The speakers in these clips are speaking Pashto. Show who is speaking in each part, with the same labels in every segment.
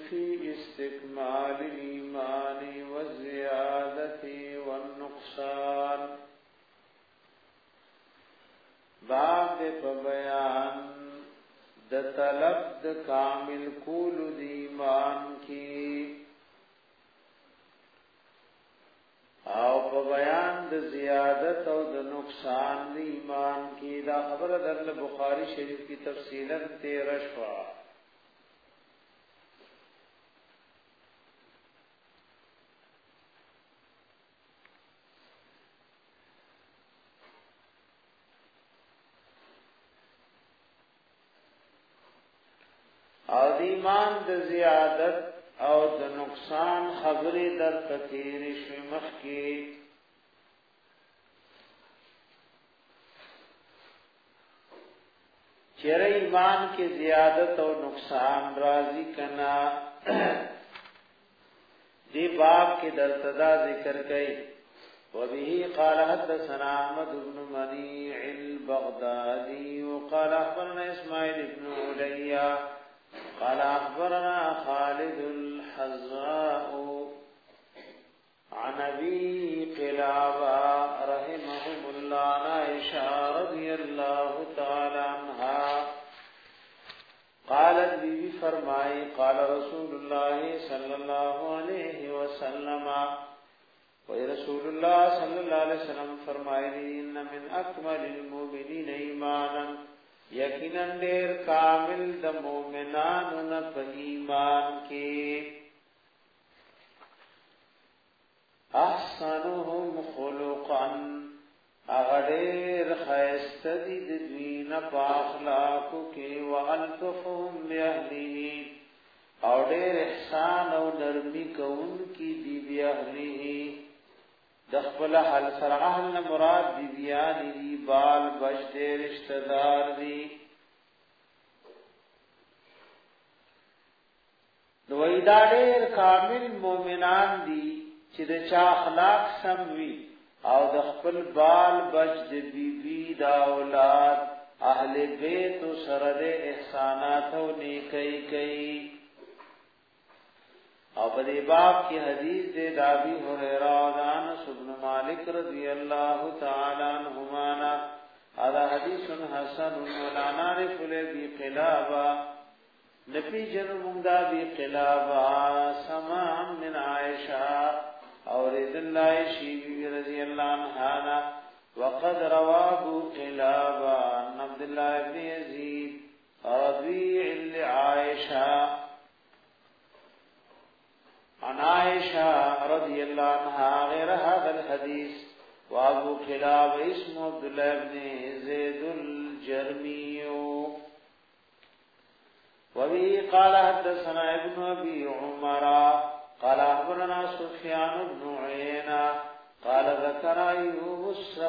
Speaker 1: في استكمال الإيمان والزيادة والنقصان باب په بیان د طلب د کامل کول د ایمان کی او په بیان د زیادت او د نقصان د ایمان کی دا خبره د بخاری شریف کی تفصیلا 13 شوا او د ایمان د زیادت او د نقصان خبرې در تیر شمخ کی چیر ایمان کی زیادت او نقصان راضی کنا دی باب کی درتدا ذکر کئی وبه قال حدثنا احمد بن منيع البغدادي وقال اخبرنا اسماعيل بن عليا قال أخبرنا خالد الحذاء عن أبي قلابة رحمهم الله عن عائشة رضي الله تعالى عنها قالت بي فرمائي قال رسول الله صلى الله عليه وسلم ورسول الله صلى الله عليه وسلم فرمائي إن من أكمل المؤمنين إيمانا یقینا ډیر کامل د مؤمنانو نه په ایمان کې احسنهم خلقا اغدیر خیسته دي د دین په اخلاقو کې والطفهم باهله او ډیر احسان او نرمي کوون کې دی باهله د خپل حل سره اهل مراد دی بیان دی بال بچ دې رشتہ دار دی نو دا ډېر کامل مؤمنان دي چې د چا اخلاق سم وي او د خپل بال بچ د بیبي دا اولاد اهل بیت سره د احسانات او نیکی کوي او په دې باب کې حدیث دې د ابي هريره او انس بن مالک رضی الله تعالی عنهما هذا حدیث حسن ولا نعرف لبي قلابه نبی جنم دا بي قلابه سمع من عائشه اور رضی شیبی رضی الله عنها وقد روى ابو قلابه عن عبد الله بن يزيد رضي لعائشه عن عائشة رضي الله عنها غير هذا الحديث وابو قلاب اسمه عبد الله بن زيد الجرمي وبه قال حدثنا ابن ابي عمر قال اخبرنا سفيان بن عيينة قال ذكر ايوب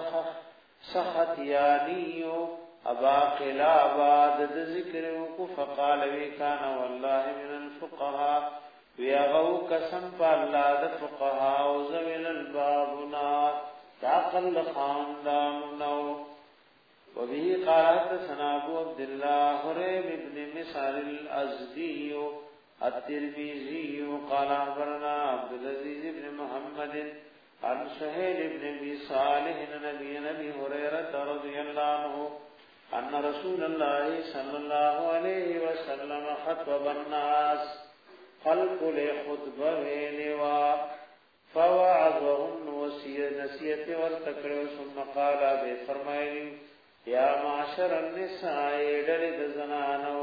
Speaker 1: السختياني ابا قلاب ذكر فقال وكان والله من الفقهاء ویغو قسم پا اللہ دا فقہا و زویل البابنا تاقل خاندانو وبه قالت سنابو عبداللہ حریم ابن مسار الازدی الترمیزی قال اخبرنا عبدالعزیز ابن محمد عن سہیل ابن ابی صالح نبی حریرت رضی اللہ عنہ ان رسول اللہ صلی اللہ علیہ وسلم خطب الناس خلق له خطبه ویلوا فوعظهم نصیحت ورتکړو ثم قال به فرمایلی یا معاشر النساء دل د زنانو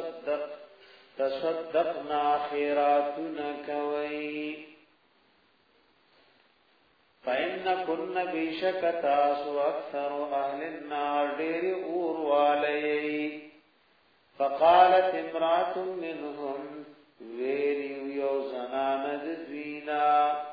Speaker 1: تصدقنا خیراتنا کوي فإن كن بشکتا سو اکثر اهل النار ډیر اور والی فقالت امراه منهم ویلیو یو زنان دوینا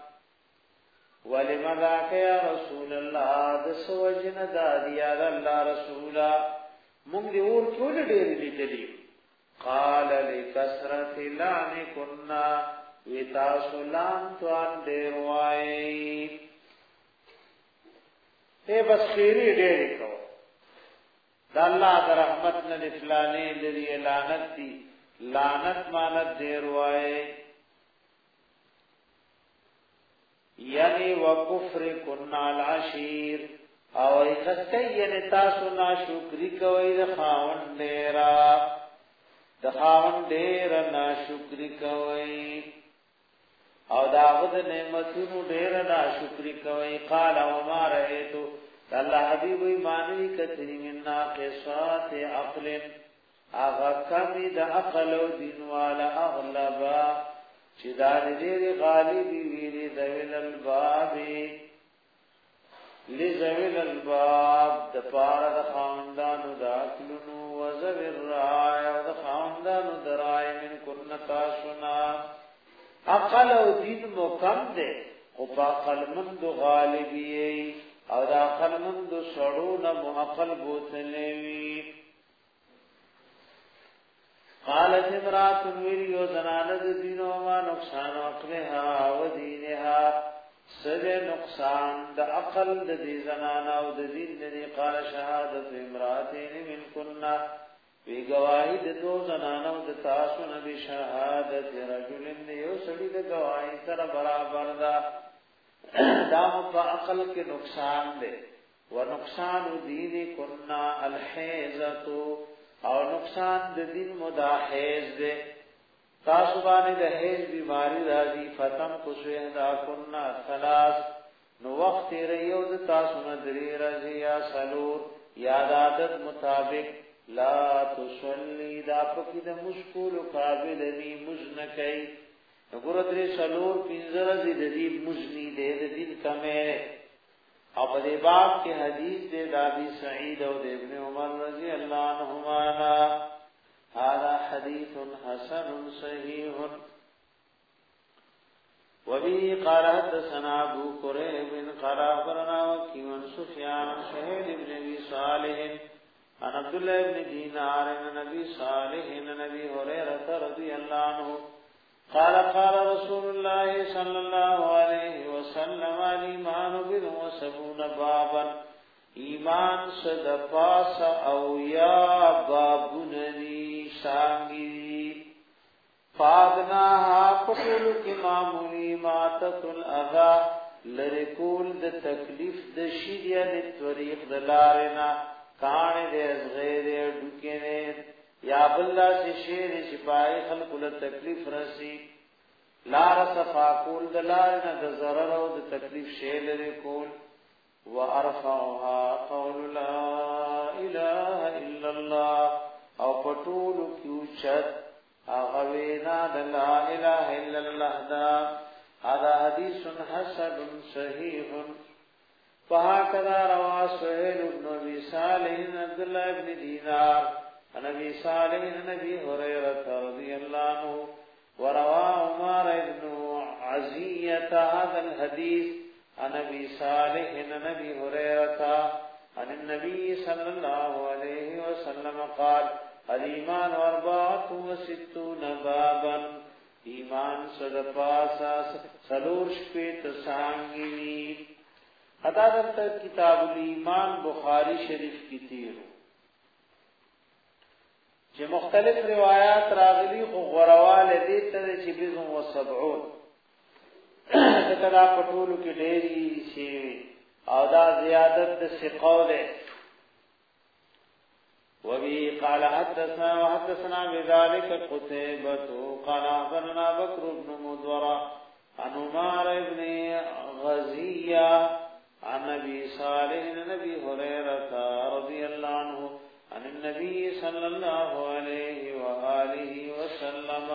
Speaker 1: ولماذا یا رسول الله دس وجن دادی یا الله رسولا مونږ دی اور ټول ډېر لیدلی قال لکثرت لعن كنا وتاسلام توان ډېر وای ته بس خیری ډېر کو د الله د رحمت نه فلانه لري لعنت دی لعنت مانت دیر وای یعنی وکفر کن العشیر او ایخسکی یعنی تاسو ناشکری کوئی د خاوند ډیر ناشکری کوئی او داغد نعمتونو ډیر ناشکری کوئی قال وما رأیتو الله حبیب ایمانی کتنی من ناقصات عقل اغا کمی د عقل او دین والا اغلبا چې دا ډېر غالبی ویری ذویل الباب لذویل الباب د پاره د خاندانو د عقلونو وذوی الرعای او د خاندانو د رای من کنتا سنا عقل او دین مکم ده او په عقل مند غالبی او د عقل مند سړو نه معقل بوتلې وی قالت امرات ویریو زنانه د دین او ما نقصان عقلها و دینها سد نقصان د عقل د دې زنانه او د دین د قال شهادت امراتین من كنا وی گواہی د دو زنانه او د تاسو نه به شهادت رجل یو سړي د گواہی سره برابر ده دا په عقل کې نقصان ده و نقصان دین كنا الحیزه او نقصان د دین مداحیز ده تاسو باندې د هیڅ بیماری راځي فتم کو شهدا کنا ثلاث نو وخت ریو د تاسو نه درې راځي یا سلور یاد عادت مطابق لا تصلی دا پکې د مشکول قابل ني مزنکای وګوره درې سلور پنځه راځي د دې مزنی ده د دین کمه او په دې باب کې حدیث دے ابي سعید او ابن عمر رضی الله عنهما هذا حديث حسن صحيح وبه قال حدثنا ابو كريب قال اخبرنا وكيع بن سفيان شهيد بن ابي صالح عن عبد الله بن دينار عن ابي صالح عن ابي هريره رضي الله عنه قال قال رسول الله صلى الله عليه وسلم الايمان بضع وسبعون بابا ایمان صد پاس او یا بابننی سانگی فادناها قتل کی معمولی ماتت الاذا لرکول د تکلیف د شیدیا د طریق د لارنا کان د غیر ډکینه یا بالله سے شیر شفای خلق له تکلیف رسی لار صفا کول د لار نه د ضرر او د تکلیف شی لري کول وارفعها قول لا اله الا الله او پټول کیوچت هغه وینا د لا اله الا الله دا هذا حدیث حسن صحیح فهكذا روى سهيل بن ابي صالح عبد الله بن دينار عن ابي صالح عن ابي هريره رضي الله عنه وروى عمر بن عزيه هذا الحديث عن ابي صالح عن ابي هريره عن النبي صلى الله عليه وسلم قال الايمان 64 بابا ایمان صد پاسا سلور شپیت سانگی حدا دلتا کتاب الایمان بخاری شریف کی تیرو چې مختلف روایات راغلي خو غروال دي ته چې بزم و 70 دا پټولو کې ډېری شي او دا زیادت د ثقاله وبي قال حدثنا بذلك قتيبة قال أخبرنا بكر بن مدورة عن عمر بن غزية عن أبي صالح عن أبي هريرة رضي الله عنه عن النبي صلى الله عليه وآله وسلم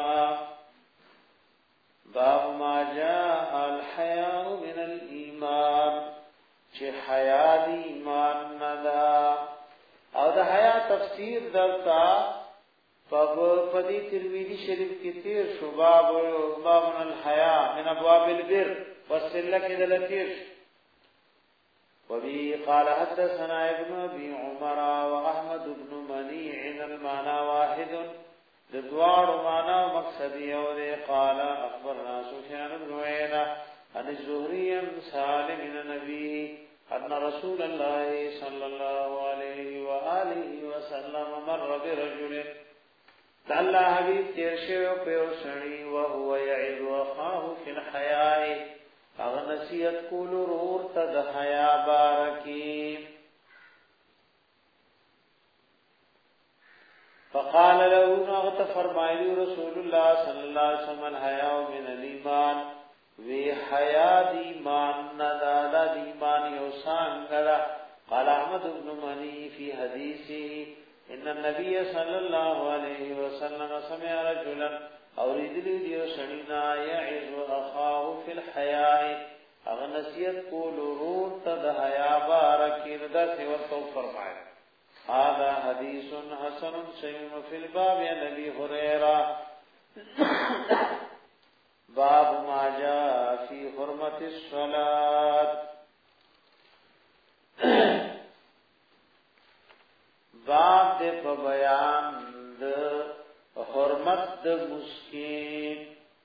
Speaker 1: باب ما جاء الحياء من الإيمان چه حیاء دی ایمان ندا او دا حیاء تفسیر درتا پدی ترمذی شریف کی تیر شو باب من الحیاء من ابواب البر والسلة دلتیر وبه قال حدثنا ابن ابي عمر واحمد بن منيع المعنى واحد دوار معنى مقصد يوم قال اخبرنا سفيان بن عيينة عن الزهري عن سالم بن النبي ان رسول الله صلى الله عليه واله وسلم مر برجل الله حبیب تیر شوی په وسنی او هو يعذ اخاه فی الحیاء اغه نصیحت کول ورور ته د حیا بارکی. فقال له نغت فرمایلی رسول الله صلی الله علیه وسلم الحیاء من الایمان وی حیا دی ایمان ندا دی ایمان یو څنګه. قال احمد بن منی فی حدیثه ان النبي صلى الله عليه وسلم سمع رجلا اورید دیو سنینا يعظ اخاه في الحياء اغه نصیحت کول ورور ته د حیا بارکی ردا سی ورته فرمایا. هذا حديث حسن صحيح في الباب عن ابي هريره باب ما جاء في حرمه الصلاه. باب دې په بیان د حرمت د مسکین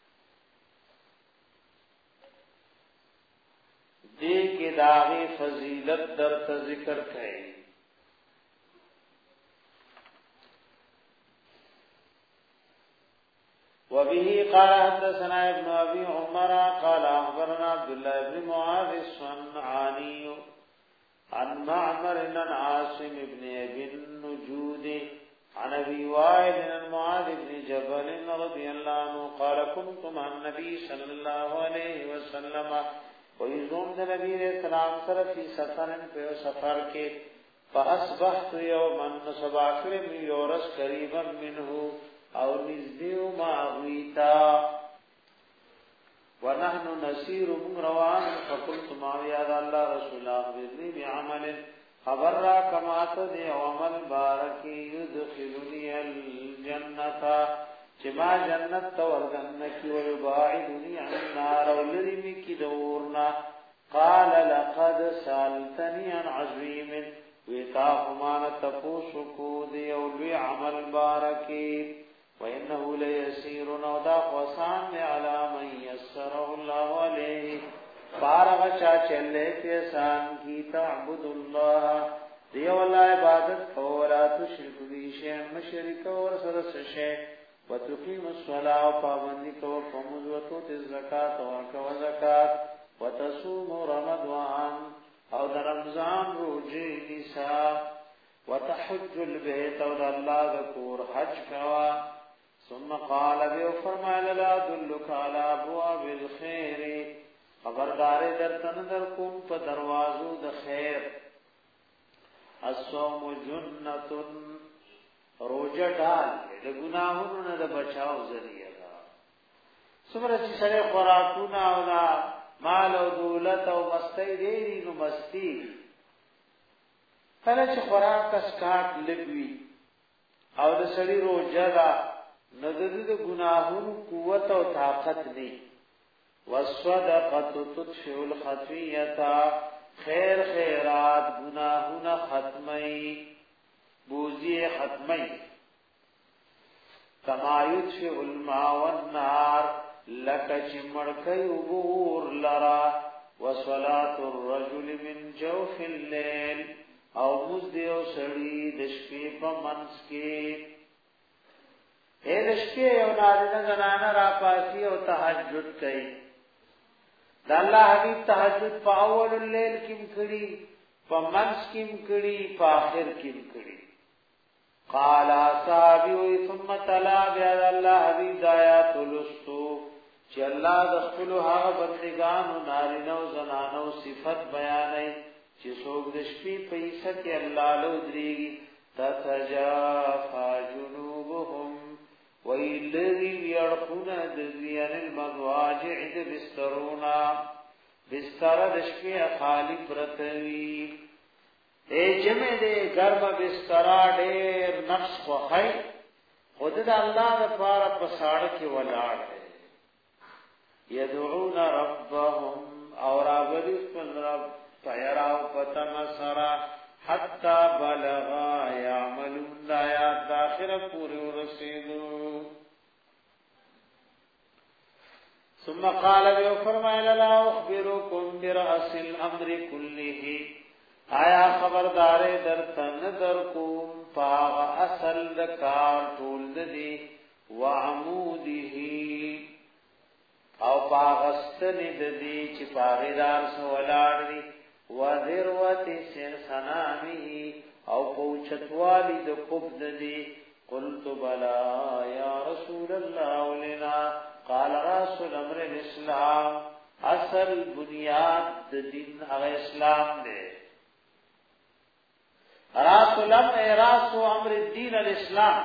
Speaker 1: دې کې داغه فضیلت در ته ذکر کړي. وبه قال حدثنا ابن ابي عمر قال اخبرنا عبد الله بن معاذ الصنعاني عن معمر بن عاصم بن ابي النجود عن ابي وائل بن معاذ بن جبل رضي الله عنه قال كنت مع النبي صلى الله عليه وسلم ويزوم النبي السلام سره في سفر په سفر کې فاصبحت يوما صباح يورس قريبا منه او نزدیو ما غویتا ونحن نسیر من روان فقلت ما یاد الله رسول الله بذنی بعمل خبر را کمات دی عمل بارکی یدخلنی الجنتا چما جنت توردنکی ویباعدنی عن النار ولرمی کی دورنا. قال لقد سالتنی عن عظیم ویتا خمان تپوسکو دی اولوی عمل بارکی وانه ليسير نودا قسان على من يسره الله عليه فارغ چا چلے تے سان کی تعبد الله دی ولا عبادت ولا تشرك به شيئا مشرك اور سرس شيء وتقيم الصلاه پابندی کو فمز وتو الزکات او زکات وتصوم رمضان او رمضان روزه نساء وتحج البيت او الله ذکر حج کوا. ثم قال بي فرمائے لا دلک علی ابواب الخير خبردار درتن در کوم په دروازو د خیر. الصوم جنۃ روزه ډال د ګناهونو نه د بچاو ذریعہ ده. څومره چې سره خوراکونه او مال او دولت او مستی دی نو مستی کله چې خوراک اسکات لګوي او د سړي روزه ده نذر د گناہوں قوت او طاقت نہیں. والصدقه تطفئ الخطیئه خیر خیرات گناہوں ختمی بوزی ختمی. کما یطفئ الماء والنار لک چمڑکای وبور لرا. وصلاة الرجل من جوف الليل او مزدی او سړی د شپې په منځ کې اے دشپی او نارینه زنانه را پاسی او تهجد کوي. دا الله حبیب تهجد په اول الليل کې کړي په منځ کې کړي په آخر کې کړي. قال اصحابي ثم تلا بیا الله حبیب آیات لستو چې الله د خپل هغه بندگانو نارینه او زنانو صفت بیانوي چې څوک د شپې په حصہ کې الله له درېږي. تتجافى جنوبهم ویلذی ویرخونا دزیان المضواجع د بسترونا بستر دشپی خالی پرتوی. اے جمع دے گرم بسترا دیر نفس خوخی خود دا اللہ دا پارا پساڑ کی ولاڑ دے. یدعون ربهم اور آبدیس من رب پیراو پتم سرا حتی بلغا یعملون دایات داخر پوری ورسیدو. ثم قال بيو فرمائے لا اخبركم برأس الامر كله آیا خبردار در تن در کوم پاغ اصل د کار ټول دی وعموده او پاغستن ددی چې پاغیدار سو ولاړ دی وذروت سنامه او پوچتوالی د قبض دی قلت بلا یا رسول الله لنا قال رسول امر الاسلام اصل بنیاد د دین هغه اسلام دی رسول امر الدین الاسلام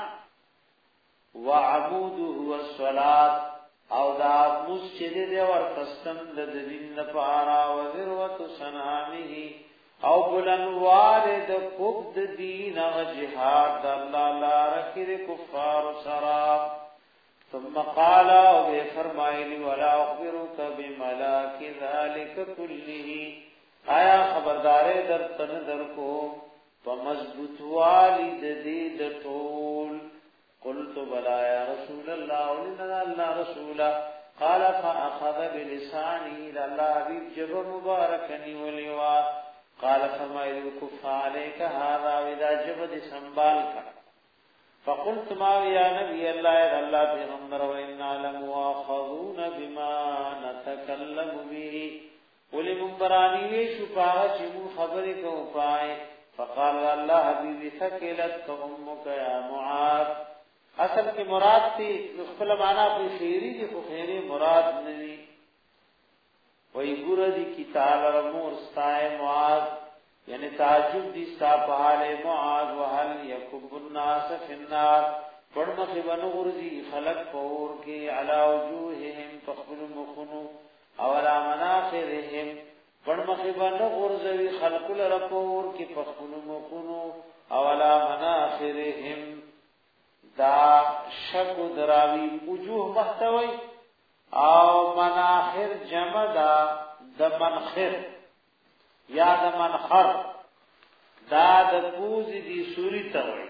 Speaker 1: وعموده والصلاه او دا مسجد دی ورتستم د دین لپاره او ذروت سنامه او بلنوار د قبض دین او جهاد د الله لپاره کې کفار سرا ثم قال او فرمایلی ولا اخبرك بملاك ذلك كله آیا خبردارې در تن در کو فمضبوط والد دې د ټول قلت بلا يا رسول الله ولنا الله رسولا قال فاخذ بلسانه الله حبيب جب مباركني ولوا قال فما يكف عليك هذا اذا جبد سنبالك فقلت ما يا نبي الله پیغمبر وإنا لمؤاخذون بما نتكلم به ولمنبرانی شفاعه چې مو خبرې کوو پای فقال الله حبيبي ثقلت امك يا معاذ اصل کی مراد تھی خپل معنا په خیری دی خو خیری مراد ندی وای ګور دی کی تعالی رمور استای معاذ یعنی تعجب دی ستا په حال معاذ وهل يكب الناس في النار پړمخ بنو ورزي خلق پور کی علا وجوههم تخبل مخنو او على مناخرهم پړمخ بنو ورزي خلق لرپور کی تخبل مخنو او على مناخرهم دا شک دراوی وجوه محتوی او مناخر جمع دا د منخر یا د منخر دا د پوز دی سوری توي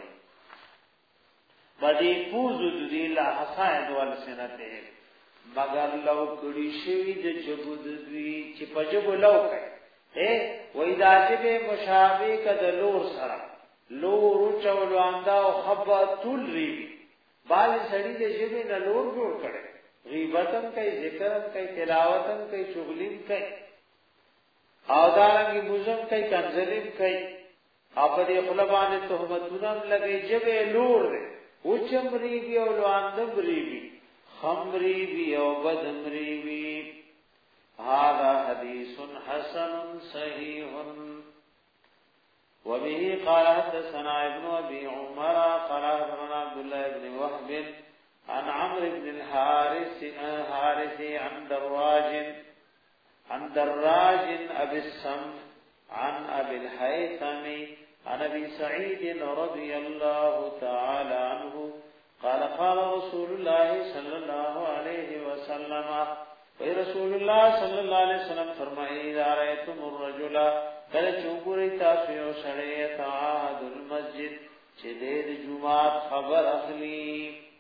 Speaker 1: بدی پوز دی لا حسائد والسنته مگر لو کړي شوی د جبود دی چې پجب لو کوي وای دا چې مشابه کد لور سره لور چولو اندا او خبا طول ریبی بال سړی د ژبې نه لور جوړ کړي غیبتن کوي ذکرن کوي تلاوتن کوي چغلین کوي او دارنګي مزم کوي کنزلین کوي اپ دې خپلوان تهمتونه لګي ژبې لور دی او چمري بي او لاندم ریبي خمري بي او بدمري بي هذا حديث حسن صحيح وبه قال حدثنا ابن ابي عمر قال حدثنا عبد الله بن وهب عن عمرو بن الحارث عن دراج ابي السم عن ابي الهيثم عن ابي سعيد رضي الله تعالى عنه قال قال رسول الله صلى الله عليه وسلم رسول الله صلى الله عليه وسلم فرمائے اذا رايتم الرجل کله چوغوري تاسو یو سړی تعهد المسجد چې د جمعات خبر اخلي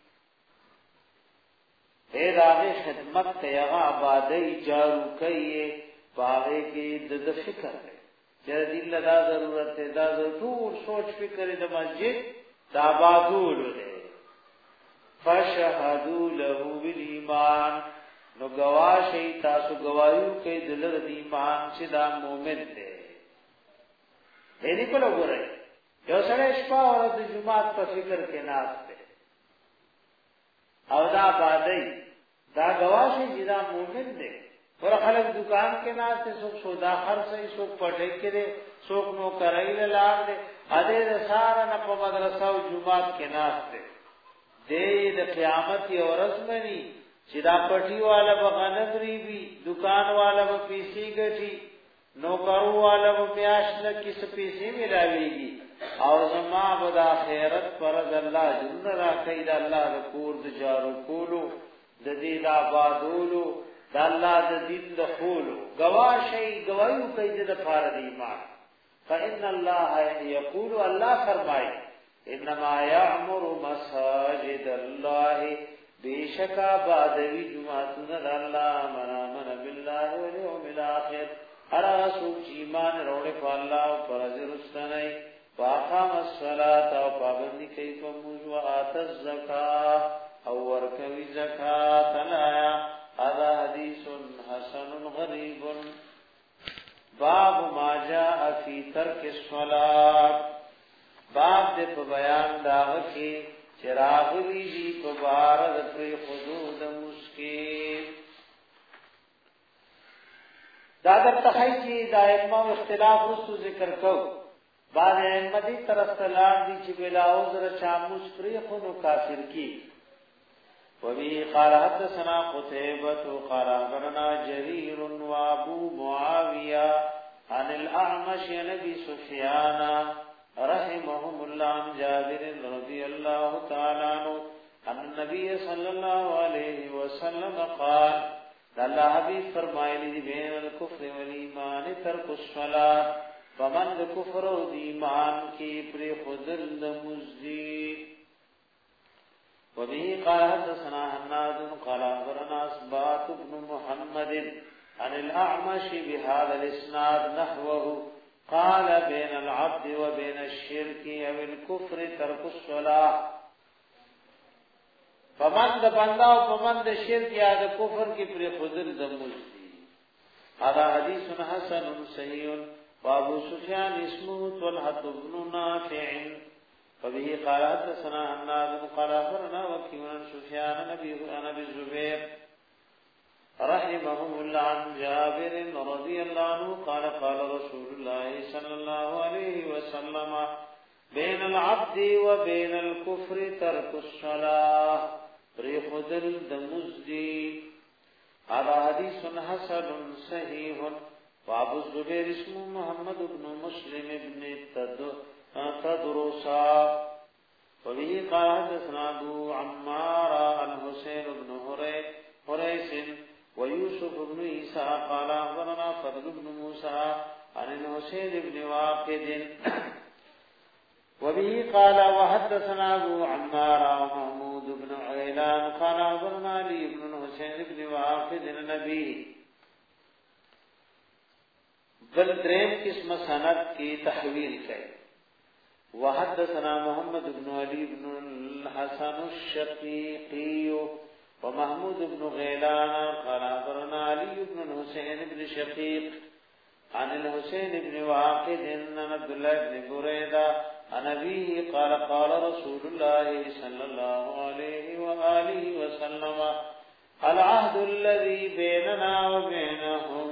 Speaker 1: دغه خدمت ته هغه آبادی جارو کوي باغې کې د فکر چې دل لا ضرورت ده دا ټول سوچ فکر د مسجد دا آبادول دي فشهدوا له بالایمان نو گواهی تاسو گوايو کوي د ایمان چې دا مؤمن دی دې په لګورای یو سره شپه او د جمعات په فکر کې ناس دی او دا باندې دا گواهی چې دا مؤمن دی ور خلک دکان کې ناس ته څوک سودا خرڅي څوک پټه کړي څوک نو کرایله لاړ دي ا دې سارا نه په مدرسه او جمعات کې ناس دی د قیامت یو ورځ مني چې دا پټي والا بغنم ریبي دکان والا په پیسې ګټي نوکرو والا په میاشت کې څه پیسې ملاويږي او زما به د آخرت پر الله جن راکې د الله د کور د جارو کولو د دې د آبادولو د الله د دین د خولو گواهی گوايو کوي د فرض ایمان فإن الله يقول الله فرمای انما يعمر مساجد الله بیشکا بعدوی جمعتون الله من بالله واليوم الاخر ارا رسول ایمان روڑے پا اللہ و پرزی رستنی واقام الصلاة و پابندی کئی کموز و آت الزکاة او ورکوي زکات لایا هذا حدیث حسن غریب باب ما جاء فی ترک الصلاة باب دې په بیان داغه کې چراغلی دی په بار د پر حدود مسکین دا در تخی چې دایمه اختلاف رسو ذکر کو بعد ائمه دي طرف تلار دي چې بلا عذر چاموس پری خونو کافر کی وبه قال حدثنا قتيبة قال أخبرنا جرير وابو معاوية عن الأعمش نبي سفيان رحمهم الله عن جابر رضي الله تعالى عنه أن النبي صلى الله عليه وسلم قال الله حبيب فرمایلی بین الكفر والایمان ترک الصلاة فمن کفر و ایمان کی پر خودل مزدی وبه قال حدثنا حناد قال أخبرنا أصبات بن محمد عن الأعمش بهذا الإسناد نحوه قال بين العبد وبين الشرك او الكفر ترك الصلاة فمن د بندا او فمن د شرک یا د کفر کی پر خودل دموز دی هذا حدیث حسن صحیح وابو سفیان اسمه طلحة بن نافع فبه قال حدثنا حناد قال أخبرنا وكيع عن سفيان نبي الزبير رحمهم الله عن جابر رضي الله عنه قال قال رسول الله صلى الله عليه وسلم بين العبد وبين الكفر ترك الصلاة ريخذ الدمزدي هذا حديث حسن صحيح وابو الزبير اسمه محمد بن مسلم بن تدرسا وبه قال حدثنا أبو عمار عن حسين بن هريس ويوسف بن عيسى قال أخبرنا فضل بن موسى عن الحسين بن واقد وبه قال وحدثنا أبو عمار ومحمود بن عيلان قال أخبرنا علي بن الحسين بن واقد النبي بل دریم قسم سند کی تحویل کئی وحدثنا محمد بن علي بن الحسن الشقيقي ومحمود بن غيلان قال أخبرنا علي بن الحسين بن شقيق عن الحسين بن واقد عن عبد الله بن بريدة عن أبيه قال قال رسول الله صلى الله عليه وآله وسلم العهد الذي بيننا وبينهم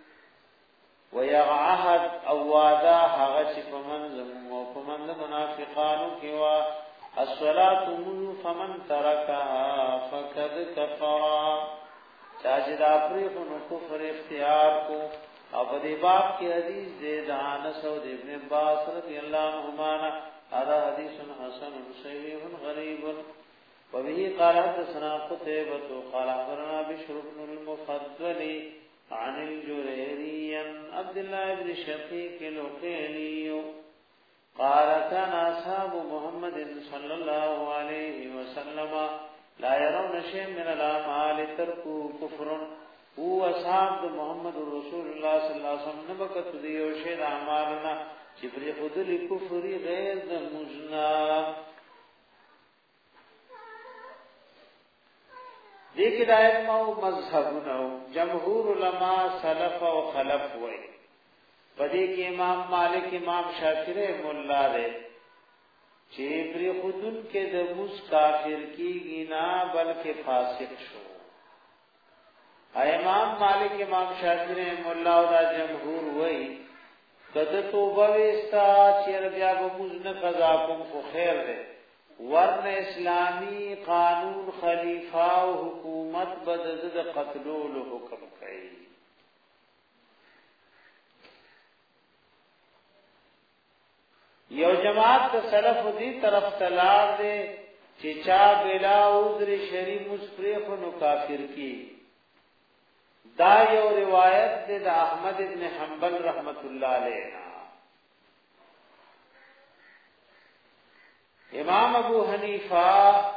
Speaker 1: ويعهد او وادا هغه فمن زم او فمن منافقانو کیوا الصلاه من فمن تركها فقد كفر چاجدا پری کو کفر اختیار کو او دې باب کې حدیث زید انس او ابن عباس رضی الله عنهما هذا حديث حسن صحيح غريب وبه قال حدثنا قتيبة قال أخبرنا بشر بن المفضل عن الجريري عبد الله بن شقيق العقيلي قال كان أصحاب محمد صلى الله عليه وسلم لا يرون شيء من الأعمال تركوا كفر هو أصحاب محمد رسول الله صلى الله عليه وسلم نبكت ديو شيء أعمالنا جبري خدل كفر غير مجنا دیکھ دائم او مذہبنا جمهور علماء سلف و خلف ہوئے بدی کی امام مالک امام شافعی رحم اللہ دے چیپری خودن کے دموس کافر کی گنا بلکہ فاسق شو امام مالک امام شافعی رحم اللہ دا جمهور ہوئی کد توبہ وستا چیر بیا بموز نہ قضا کم کو خیر دے ورن اسلامی قانون خلیفہ و حکومت بدزد قتلول حکم کئی یو جماعت تا سلف دی طرف تلار دے چچا بلا عذر شری مسپریخ و نکافر کی دا یو روایت دے دا احمد ابن حنبل رحمت اللہ علیہ امام ابو حنیفہ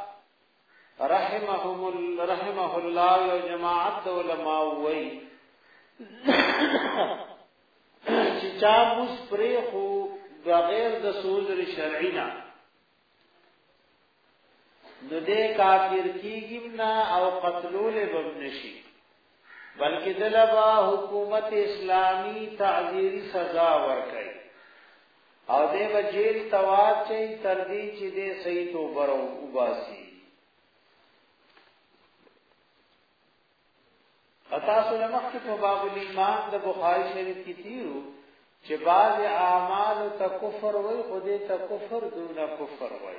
Speaker 1: رحمه اللہ و جماعت علماء وی چچا مسپریخو بغیر د سوزر شرعینا نو دې کافر کیږي نه او قتلول بنشي بلکې دلبا حکومت اسلامی تعزیری سزا ورکړي او دې وجیل تواب چې تر دې چې دې صحیح توبه وباسي اساس علماء په باب الایمان د بخاری شریف کې تیرو چې بعض اعمال ته کفر وای خو دې ته کفر دون کفر وای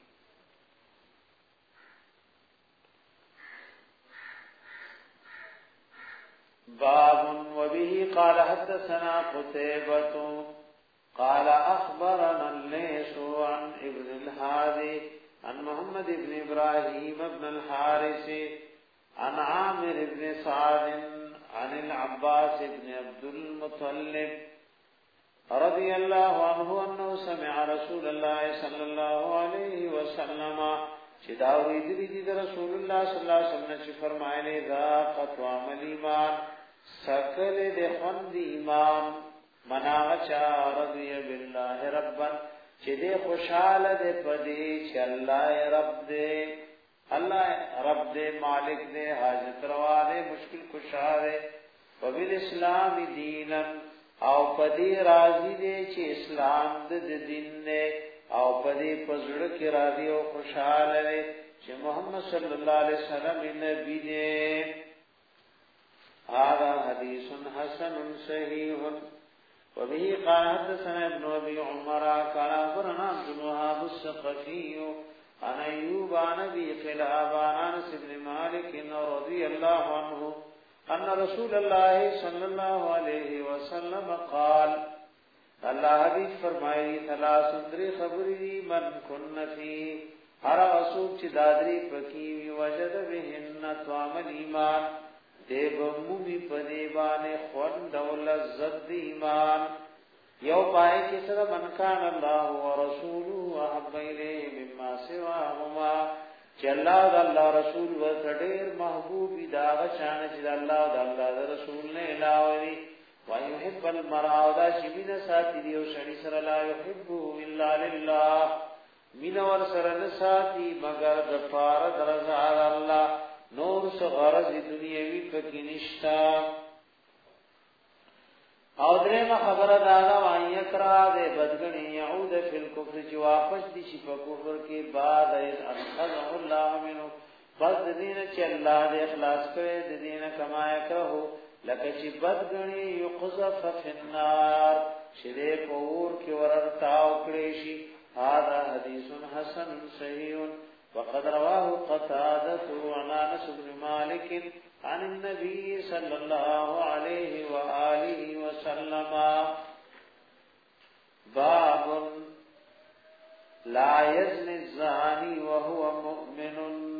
Speaker 1: باب وبه قال حدثنا قتيبة قال أخبرنا الليث عن ابن الهادي عن محمد بن إبراهيم بن الحارث عن عامر بن سعد عن العباس بن عبد المطلب رضي الله عنه أنه سمع رسول الله صلى الله عليه وسلم چداوی دی رسول الله صلی الله علیه وسلم چې فرمایلی ذاقت عمل ایمان سکل د خوند ایمان مناغچا رضی بالله ربا چې دې خوشاله دې پدې چې الله رب دې الله رب دې مالک دې حاجت روا دې مشکل کشا دې وبال اسلام دینن او پدې راضی دې چې اسلام د دین نه او پدې پزړه کې راضی او خوشاله دې چې محمد صلی الله علیه وسلم نبی دې هذا حديث حسن صحيح وبه قال حدثنا ابن ابي عمر قال اخبرنا عبد الوهاب الثقفي عن ايوب عن ابي قلاب عن انس بن مالك رضي الله عنه ان رسول الله صلى الله عليه وسلم قال الله حبیب فرمایي ثلاث اندری خبري من كن في هر اسوب چې دادری پکې وجد بهن طعم الايمان دیب مومی پدیبان خوند و لذت ایمان یو پائے کی سر من کان اللہ و رسولو احب الیہ مما سواهما چی اللہ و اللہ رسول و سڑیر محبوبی داغ چانا چی اللہ و اللہ رسول نے علاوی ویحب المرعو دا چی من ساتی دیو شنی سر لا یحبو الا للہ من ور سر نساتی مگر دفار درزار اللہ نور سو غرض دنیاوی پکی نشتا او درما خبر دادا وان یکرا دے بدگنی یعود فی الکفر چی واپس دی شی پا کفر کی بعد انخذہ اللہ منو بس دین چی اللہ دے اخلاص کرے دین کما یکرہو لکه چې بدګنی یقذف فی النار شری پور کی ورتاو کړي شي هذا حدیث حسن صحیح وقد رواه قتادة عن انس بن مالك عن النبي صلى الله عليه واله وسلم باب لا يزني الزاني وهو مؤمن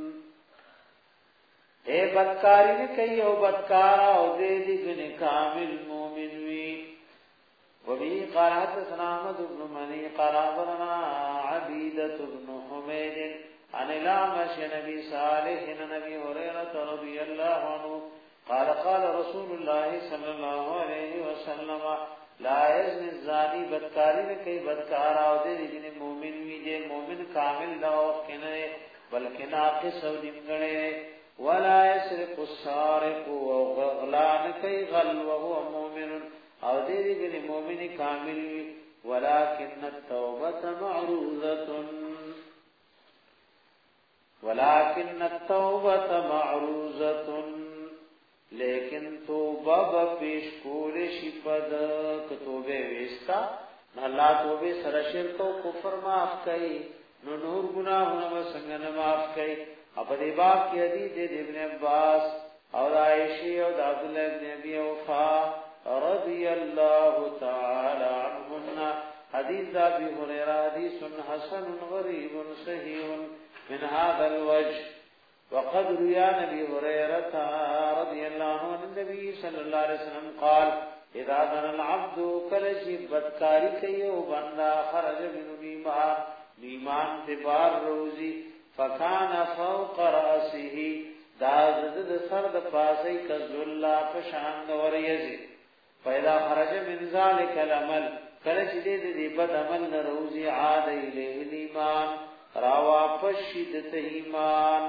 Speaker 1: اے بدکاری نے کئی او بدکارا او دے دگن کامل مومن وی وبی قال حدثنا احمد بن منی قال اخبرنا عبیدة بن حمید عن الأعمش نبی صالح نبی هريرة رضی اللہ عنہ قال قال رسول الله صلی اللہ علیہ وسلم لا يزني الزانی بدکاری نے کئی بدکارا او دے دگن مومن وی دے مومن کامل دا وقنے بلکہ ناقص او نمگنے ولا يسرق السارق وغلان كي غل وهو مؤمن او دې دې مؤمن کامل ولكن التوبه معروضه لیکن توبه پیش کول شي پد توبه وستا الله توبه سره شرک او کفر معاف کړي نور گناهونه څنګه معاف کړي اپا دی باب کی حدیث ابن عباس اور عائشی اور عبداللہ ابن ابی اوفا رضی اللہ تعالی عنہن حدیث ابی ہریرہ حدیث حسن غریب صحیح من هذا الوجه وقد روى نبی ہریرہ رضی اللہ عنہ النبی صلی اللہ علیہ وسلم قال اذا ظن العبد کلشی بدکاری کئیو بندہ خرج من ایمان دبار روزی فکان فوق رأسه دازد سر د پاسي کذلا پشان وریزي پیدا خرج من ذلك العمل کله چې دې بد عمل نه روزي عاد الیه ایمان را واپس شدت ایمان.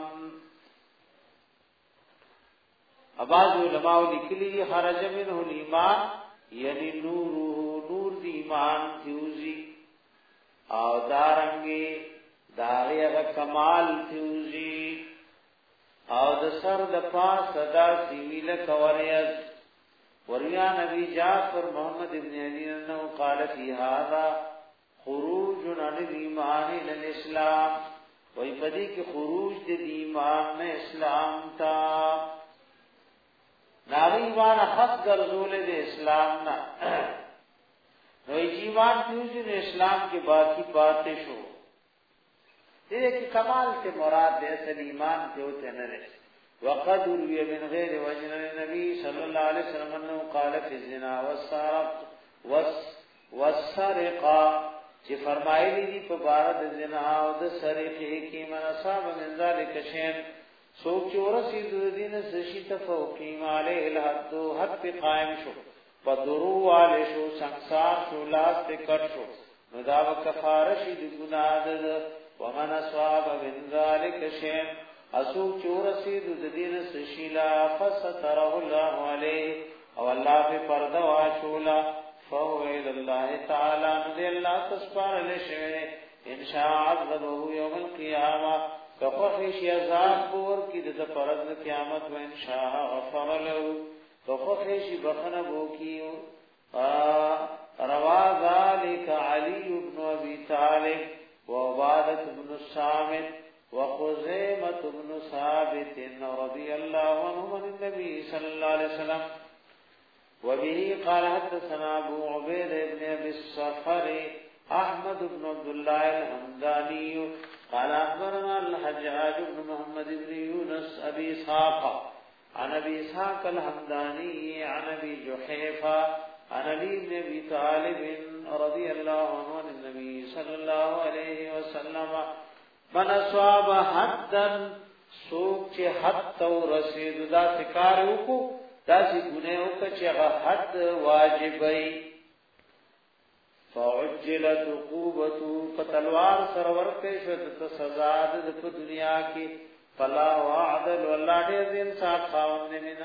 Speaker 1: اباظ علماء لیکلی خرج منه الایمان یعنی نور دی ایمان تیوزی او دارنگی داغیغ کمال تیوزی او د سر د پاس صدا سیویل کوریز. وریا نبی جعفر محمد ابن علی انه قال فی هذا خروج عن الایمان الى الاسلام، وی پدی کی خروج د ایمان نه اسلام تا ناوی ایمان خاص ګرځول د اسلام نه نو ایمان تیوزی نے اسلام کے باقی باتیں شو. دې کې کمال سے مراد دې اصل ایمان ته ہوتے نه لري. وقد روي من غير وجه النبي صلى الله عليه وسلم انه قال في الزنا والسرقه، چې فرمایلی دي په بار د زنا او د سرقې کې من اصحاب من ذلك شيء سوچ ورسی د دین سشي تفوقیم علی الحد حد په قائم شو پدرو والے شو ਸੰسار شو لاس ته کټ شو نو دا کفاره شي د ګناه د ومن اصحاب من ذلك شيء اسو چورسی د دین سشي لا فستره الله علیه او الله په پرده واشولا فهو الى الله تعالی ان الله تسبح له ان شاء عذبه يوم القيامه کفخش عذاب پور کی د پرد قیامت و ان شاء غفر له کفخش بخنه بو کیو. روا ذلك علي بن ابي طالب وعبادة بن الصامت وخزيمة بن ثابت رضي الله عنهم عن النبي صلى الله عليه وسلم. وبه قال حدثنا ابو عبيد بن ابي الصفر احمد بن عبد الله الحمداني قال اخبرنا الحجاج بن محمد بن يونس ابي اسحاق عن ابي اسحاق الحمداني عن ابي جحيفة عن علي بن ابي طالب رضي الله عنه عن النبي صلى الله عليه وسلم من اصاب حدا سوق چې حد تو رسید دا سکار وکړو دا چې ګناه وکړي چې حد واجبای فعجلت عقوبته فتلوار سرور کې شو د سزا د دنیا کې فلا وعدل والله دې انصاف خاوند من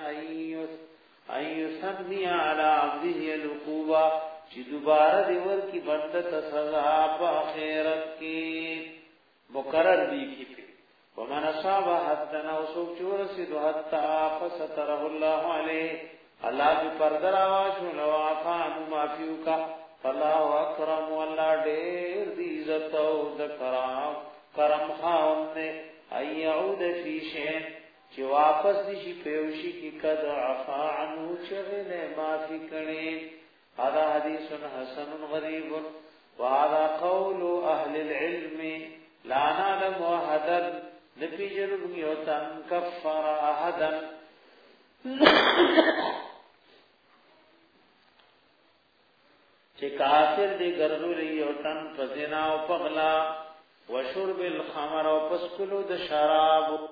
Speaker 1: ايثني على عبده العقوبه چې دوباره دی ور کی بنده ته سزا په آخرت کې مقرر دی کی. ومن اصاب حدنا وسوق چورسید حتا فستره الله عليه الله دې پرده راوښو لو عفان معفو کا الله اکرم والله ډېر دې عزت او د کرم خاوند ايعود فی شيء چې واپس شي پېوشي کی قد عفا عنه چغله معافي کړي. هذا حديث حسن غريب وهذا قول اهل العلم لا نعلم احدا نبيجر يوتن كفر احدا چې کافر دې ګرځول یوتن فزنا او پغلا وشرب الخمر او پسکلو د شراب